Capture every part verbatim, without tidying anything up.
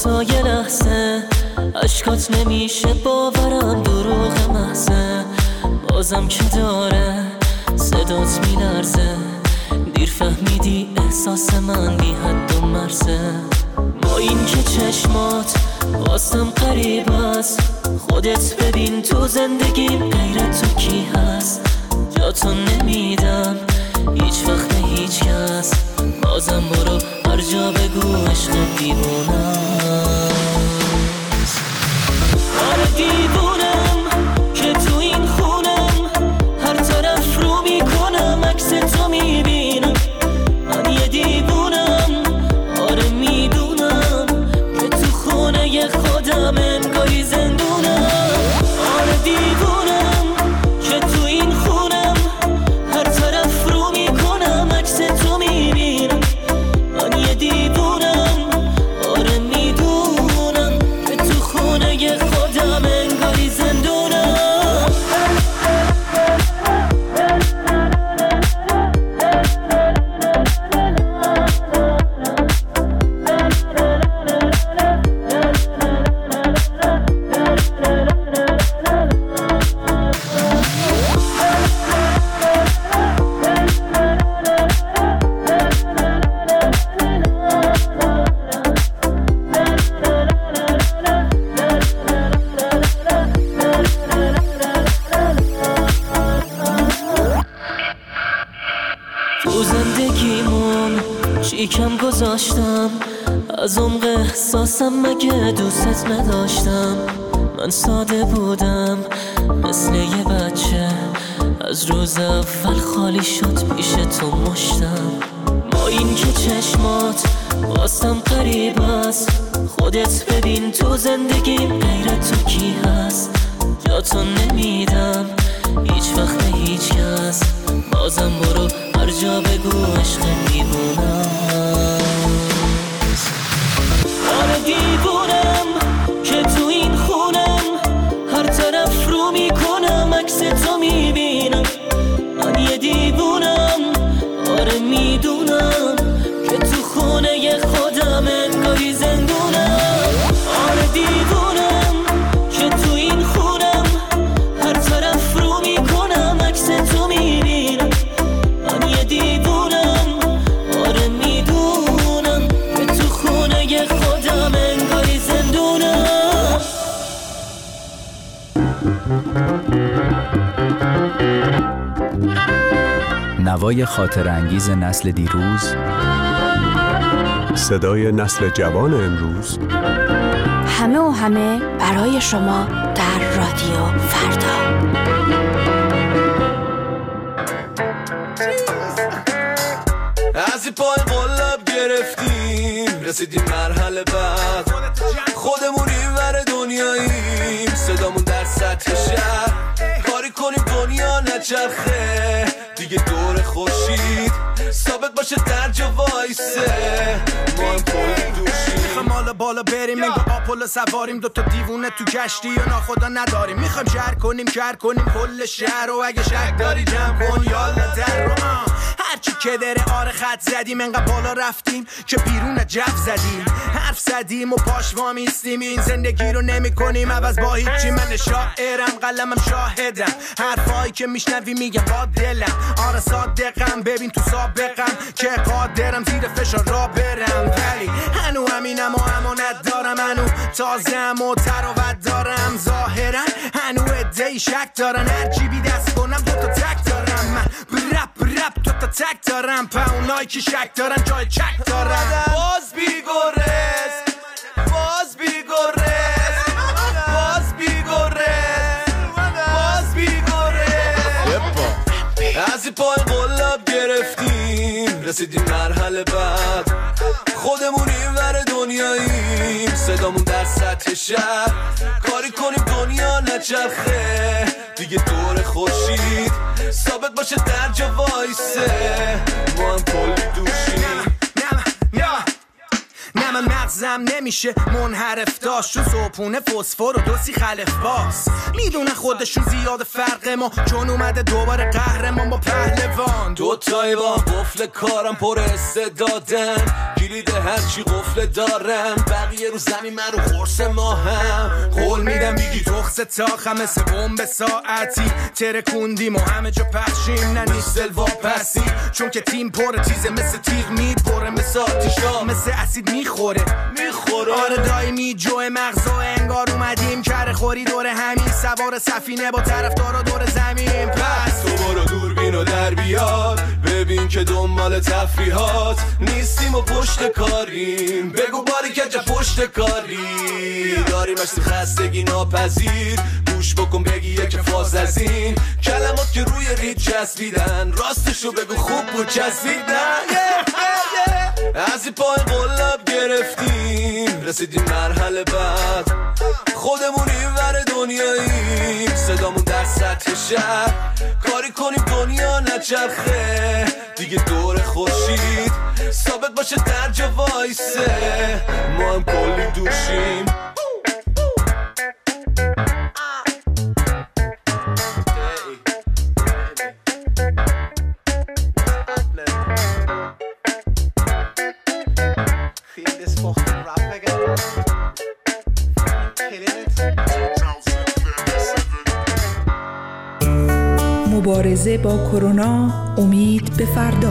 حتی یه لحظه عشقات نمیشه باورم دروغ محضه، بازم که داره صدات میلرزه، دیر فهمیدی احساس من بی حد و مرزه. با این که چشمات واسم قریب است، خودت ببین تو زندگیم غیر تو کی هست. جاتو نمیدم هیچ وقت به هیچ کس، بازم برو هر جا بگو عشق دیوونم. آره دیوونم که تو این خونم، هر طرف رو میکنم عکس تو میبینم. من یه دیوونم، آره میدونم که تو خونه خودم انگاری زندونم. آره دیوونم که تو این خونم، هر طرف رو میکنم عکس تو میبینم. من یه دیوونم، آره میدونم که تو خونه خودم انگاری زندونم. تو زندگیمون چی کم گذاشتم، از عمق احساسم مگه دوست نداشتم. من ساده بودم مثل یه بچه، از روز اول خالی شد پیش تو مشتم. با این که چشمات واسم قریب است، خودت ببین تو زندگیم غیر تو کی هست. جاتو نمیدم هیچ وقت به هیچ کس، بازم برو هر جا بگو عشق دیوونم. آره دیوونم که تو این خونم، هر طرف رو میکنم عکس تو میبینم. من یه دیوونم، آره میدونم که تو خونه خودم انگاری زندونم. آره دیوونم که تو این خونم، هر طرف رو میکنم عکس تو میبینم. من یه دیوونم، آره میدونم که تو خونه خودم انگاری زندونم. نوای خاطر انگیز نسل دیروز، صدای نسل جوان امروز، همه و همه برای شما در رادیو فردا. از این پای قلب گرفتیم، رسیدیم مرحله بعد، خودمون این ور دنیاییم، صدامون در سطح شهر، کاری کنیم دنیا نچرخه دیگه دور خورشید، ثابت باشه در جا وایسه، ما هم پای دوشیم. میخوایم حالا بالا بریم انگار آپولو سواریم، دوتا دیوونه تو کشتی و ناخدا نداریم. میخوایم شهر کنیم کر کنیم کل شهر، و اگه شک داری جمع کن یالا در رو. هرچی که داره آره خط زدیم، انقدر بالا رفتیم که بیرون جف زدیم، حرف زدیم و پاش وامیستیم. این زندگی رو نمی کنیم عوض با هیچی. من شاعرم قلمم شاهدم، حرفایی که میشنوی میگم با دلم. آره صادقم ببین تو سابقم که قادرم زیر فشار را برم، ولی هنو همینم و امانت دارم، هنو تازم و تراوت دارم. ظاهرا هنو ادهی شک دارن، هر جیبی دست کنم دوتا تک دارم. من رپ رپ دوتا تک دارم، پا اونایی که شک دارن جای چک دارم. باز بیگورس باز بیگورس باز بیگورس باز بیگورس. از این پای قلب گرفتیم، رسیدیم مرحله بعد، خودمون این ور دنیاییم، صدامون در سطح شهر، کاری کنیم دنیا نچرخه دیگه دور خورشید، ثابت باشه در جا وایسه، ما هم کلی دوشیم. نه من مغزم نمیشه منحرف داشت، تو صبحونه فسفر و دوسی خلف باس. میدونه خودشون زیاد فرق ما، چون اومده دوباره قهرمان با پهلوان. دو تایی با قفل کارم پر استعدادن، کلید هرچی قفل دارم، بقیه رو زمین من رو خورس ماهم. قول میدم بیگی تخص تاخم مثل بمب ساعتی، ترکوندیم و همه جا پخشیم، نه نیست سلوا پسی، چون که تیم پر تیزه مثل تیغ میپره، مثل آتیشا مثل اسید میخوره میخوره. آره دایمی جوه مغزا انگار اومدیم کره خوری دور همین، سوار سفینه با طرفدارا دور زمین. پس تو برو دوربین و در بیار، ببین که دنبال تفریحات نیستیم و پشت کاریم. بگو باری که جا پشت کاری داریم، اشتی خستگی ناپذیر. گوش بکن بگی یک فاز از این کلمات که روی رید چسبیدن، راستشو بگو خوب بود چسبیدن. از این پای قلب گرفتیم، رسیدیم مرحله بعد، خودمون اینور دنیاییم، صدامون در سطح شهر. کاری کنیم دنیا نچرخه دیگه دور خورشید، ثابت باشه در جا وایسه، ما هم کلی دوشیم. مبارزه با کرونا، امید به فردا.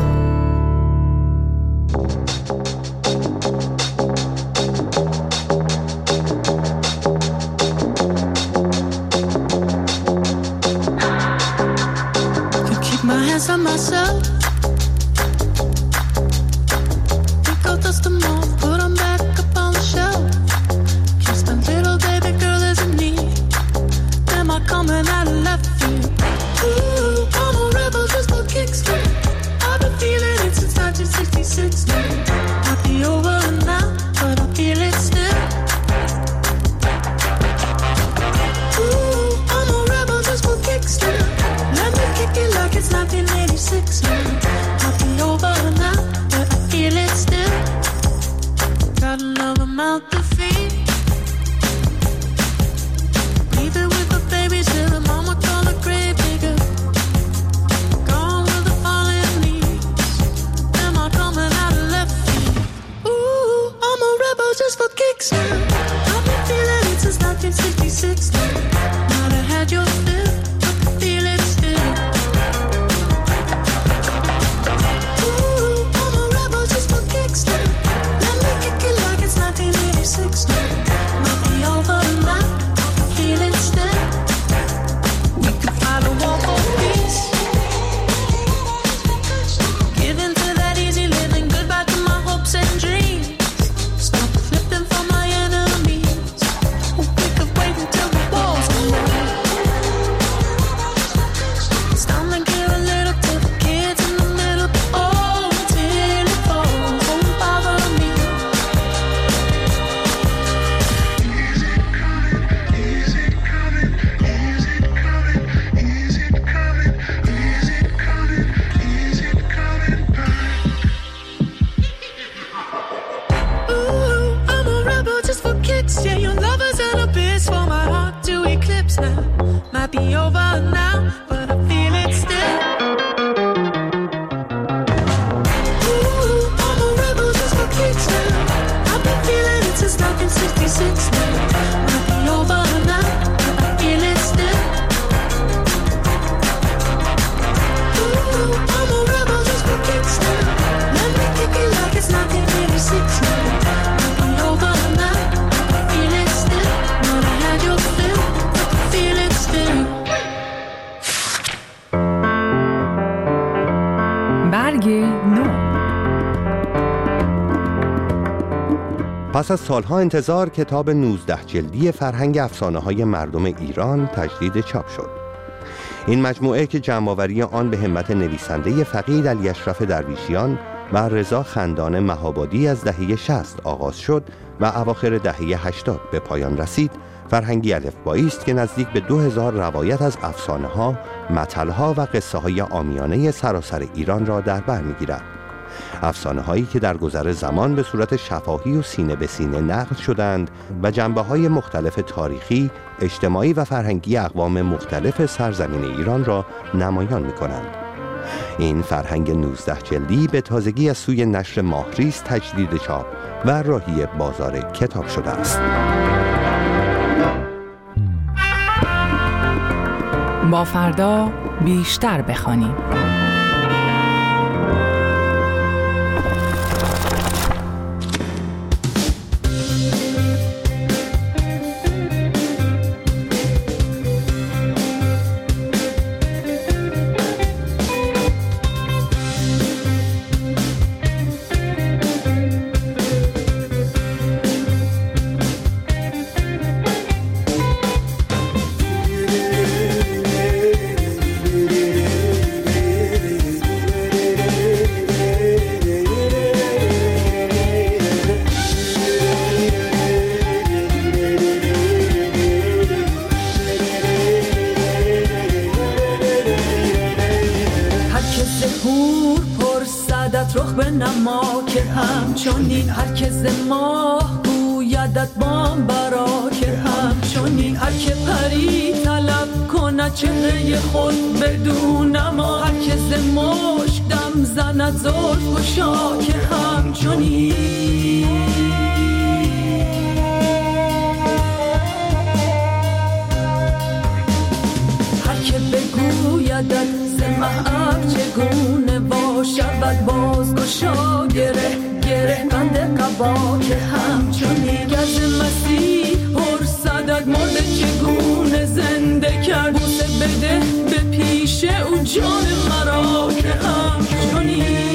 پس از سالها انتظار کتاب نوزده جلدی فرهنگ افسانه‌های مردم ایران تجدید چاپ شد. این مجموعه که جمع‌آوری آن به همت نویسنده فقید علی اشرف درویشیان و رضا خندان مهابادی از دهه شصت آغاز شد و اواخر دهه هشتاد به پایان رسید، فرهنگی الفبایی است که نزدیک به دو هزار روایت از افسانه‌ها، متل‌ها و قصه‌های عامیانه سراسر ایران را در بر می‌گیرد. افسانه‌هایی که در گذر زمان به صورت شفاهی و سینه به سینه نقل شدند و جنبه‌های مختلف تاریخی، اجتماعی و فرهنگی اقوام مختلف سرزمین ایران را نمایان می‌کنند. این فرهنگ نوزده جلدی به تازگی از سوی نشر ماهریز تجدید چاپ و راهی بازار کتاب شده است. با فردا بیشتر بخوانیم. رخ به نما که همچنین هر که ز ماه گویدت بام برا که همچنین هر که پری طلب کند چهره خود بدون ما هر که ز مشک دم زند زلف و شا که همچنین هر که بگویدت ز محب چگونه باشد باز گشا گره گره بند قبا که همچنین گز مسیح پرسدد مرد چگونه زنده کرد بوسه بده به پیش او جان مرا که همچنین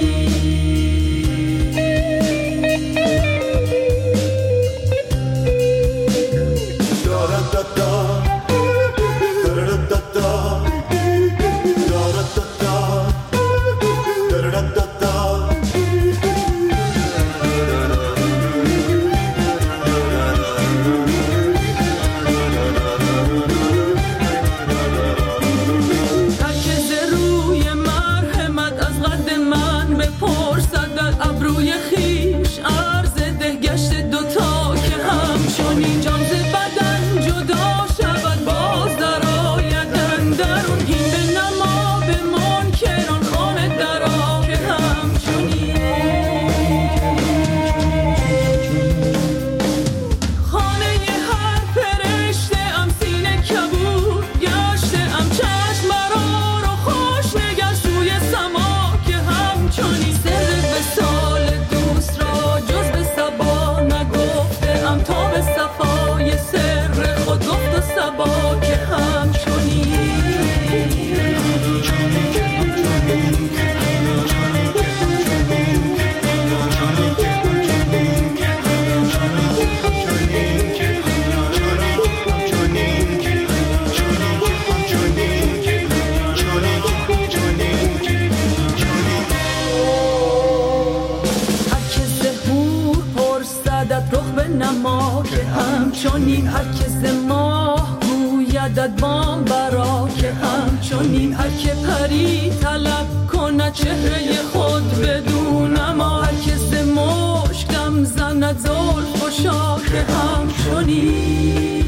همچنین هر که ز ماه گویدت بام برا که همچنین هر که پری طلب کند چهره خود بدون ما هر که ز مشک دم زند زلف و شا که همچنین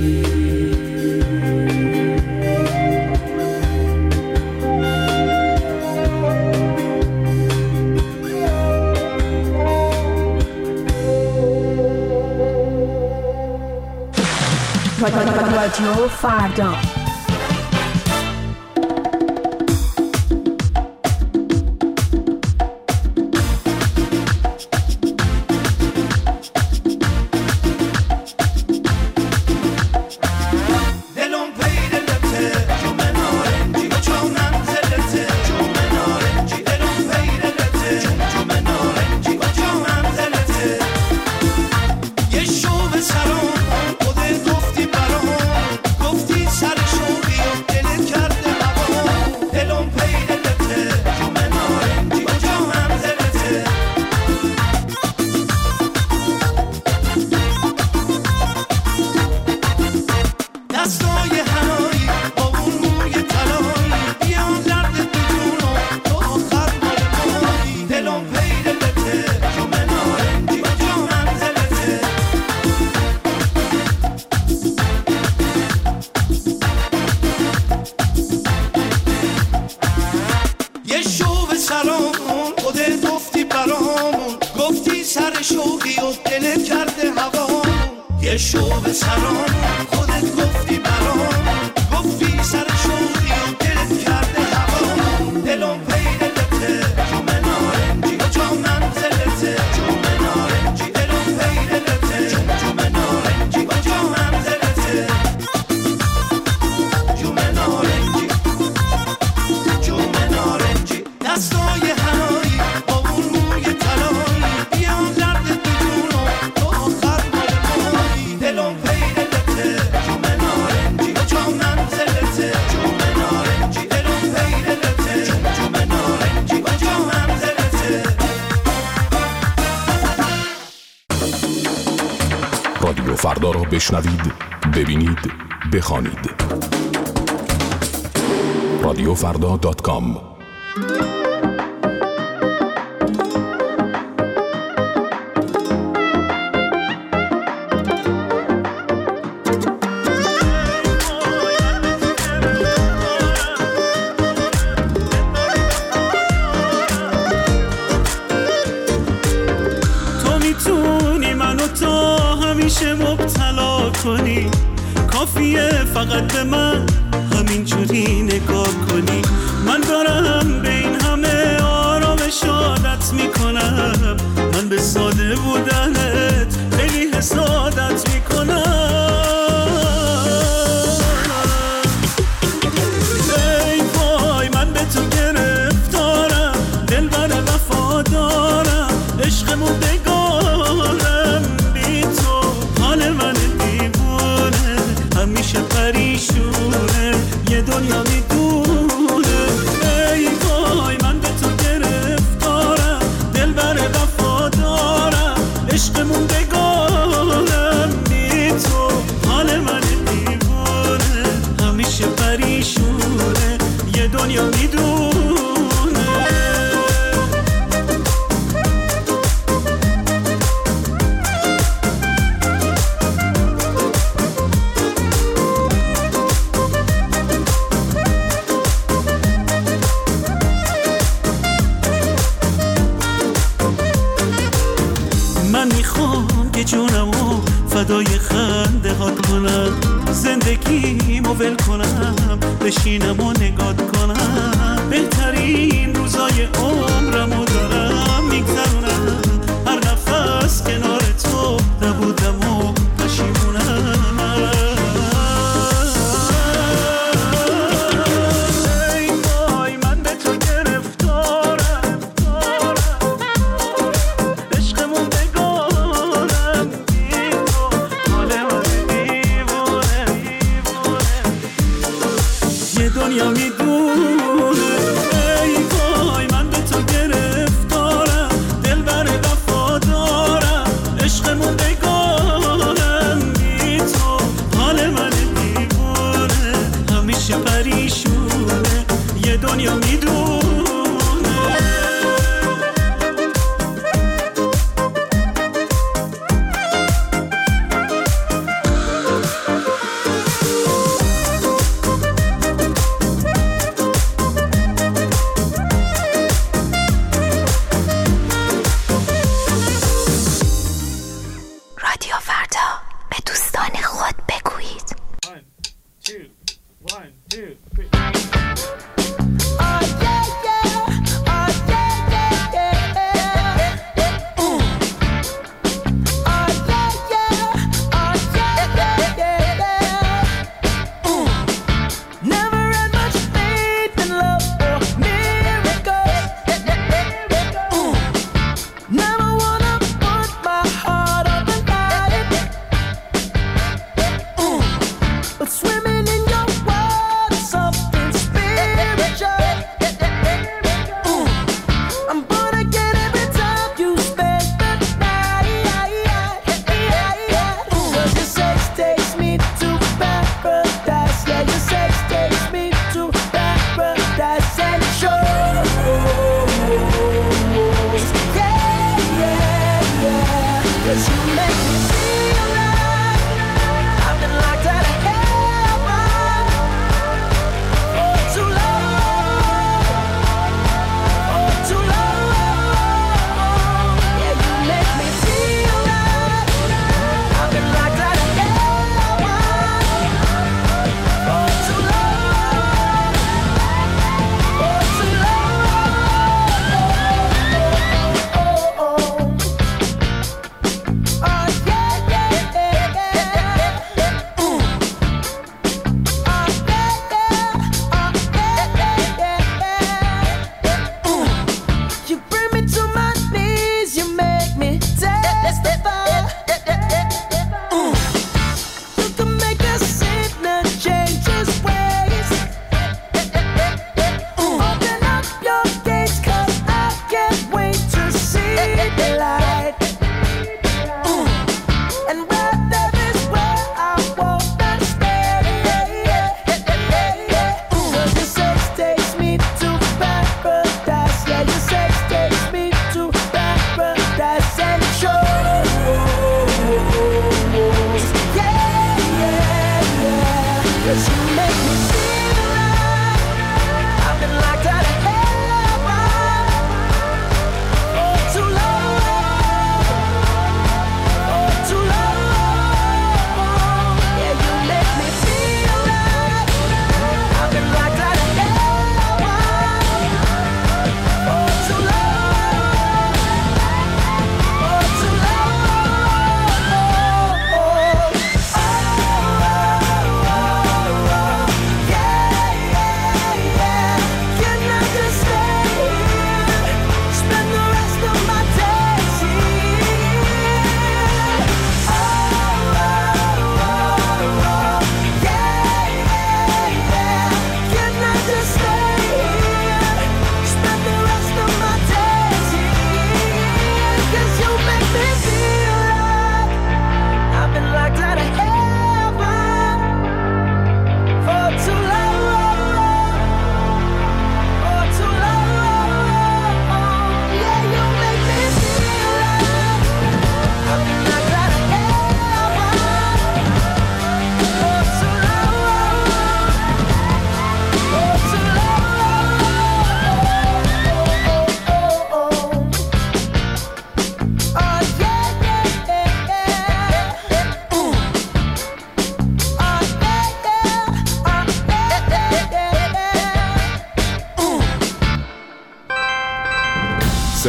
رادیو فردا شوقی و دلت کرده هوا، یه شوق سرام خودت گفتی برام، گفتی سر شوقی و دلت کرده هوا، دلم پیدلته جوم نارنجی و جا منزلته، جوم نارنجی دلم پیدلته جوم نارنجی و جا منزلته، جوم نارنجی جوم نارنجی دستای هنایی با اون موی طلایی، بیا درد بدونو تو آخر مال مایی، دلم پیدلته جوم نارنجی و جا منزلته، جوم نارنجی دلم پیدلته جوم نارنجی و جا منزلته. رادیو فردا را بشنوید، ببینید، بخوانید. رادیو فردا دات کام. تو میتونی منو تا همیشه مبتلا کنی، کافیه فقط به من همینجوری نگاه کنی، من دارم به این همه آرامش عادت میکنم، من به ساده بودنت خیلی حسادت میکنم. ای وای من به تو گرفتارم، دل بر وفادارم، عشقمون بگارم، بی تو حال من دیوونه همیشه پریشونه، یه دنیا میدونه. ای وای من به تو گرفتارم، دل بر وفادارم، عشقمون بگارم، بی تو حال من دیوونه همیشه پریشونه، یه دنیا میدونه. من میخوام که جونمو فدای خنده هات کنم، زندگیمو ول کنم، بشینم و نگات کنم، بهترین روزای عمرمو دارم میگذرونم، هر نفس کنار تو نبودم و پشیمونم. ای وای من به تو گرفتارم، عشقمون بگارم، بی تو حال من دیوونه، یه دنیا میدونه. ای وای من به تو گرفتارم،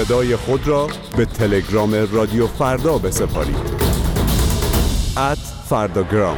صدای خود را به تلگرام رادیو فردا بسپارید. ات فرداگرام.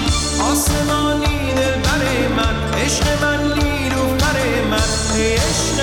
آسمانی دل بر من، عشق من نیلوفر من، عشق